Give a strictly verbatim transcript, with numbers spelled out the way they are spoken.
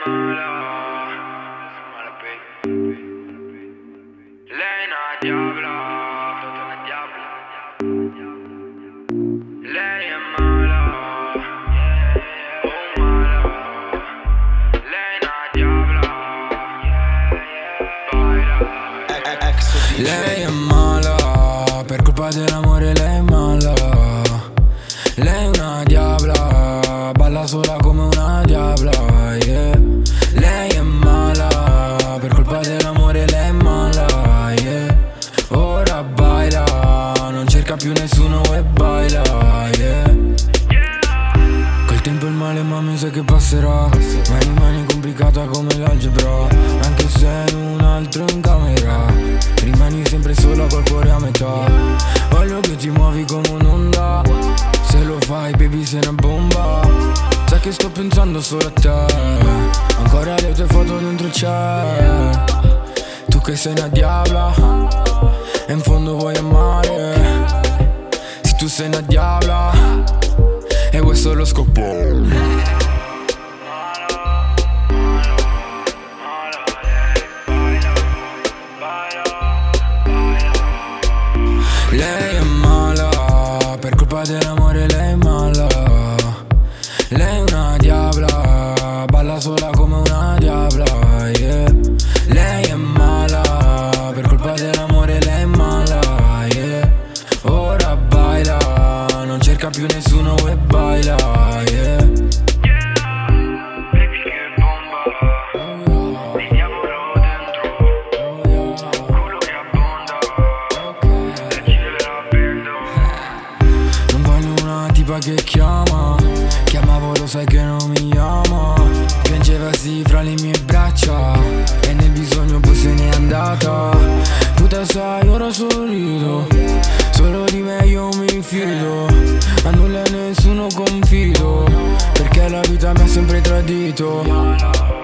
mala, lei è una diavla, lei è mala, oh mala, lei è una diavla, baila. Lei è mala, per colpa dell'amore lei è mala. Lei è una diavla, balla sola come una diavla, yeah. Lei è mala, per colpa dell'amore lei è mala, yeah. Ora baila, non cerca più nessuno e baila, yeah. Col tempo il male ma mi sa che passerà, ma rimani complicata come l'algebra. Anche se in un altro in camera, rimani sempre sola col cuore a metà. Voglio che ti muovi come un'onda, se lo fai baby sei una bomba. Sai che sto pensando solo a te, ancora le tue foto dentro c'è. Tu che sei una diavla e in fondo vuoi amare. Se tu sei una diavla e questo è lo scopo. Lei è mala, per colpa dell'amore lei è mala. Lei è una diavla, balla sola come una diavla, yeah. Lei è mala, per colpa dell'amore lei è mala, yeah. Ora baila, non cerca più nessuno e baila, yeah. Baby che bomba, di diavolo dentro, culo che abbonda, le gire la vendo. Non voglio una tipa che chiama, chiamavo lo sai che non mi ama. Piangevasi fra le mie braccia e nel bisogno poi se n'è andata. Puta sai ora sorrido, solo di me io mi fido. A nulla e nessuno confido, perché la vita mi ha sempre tradito.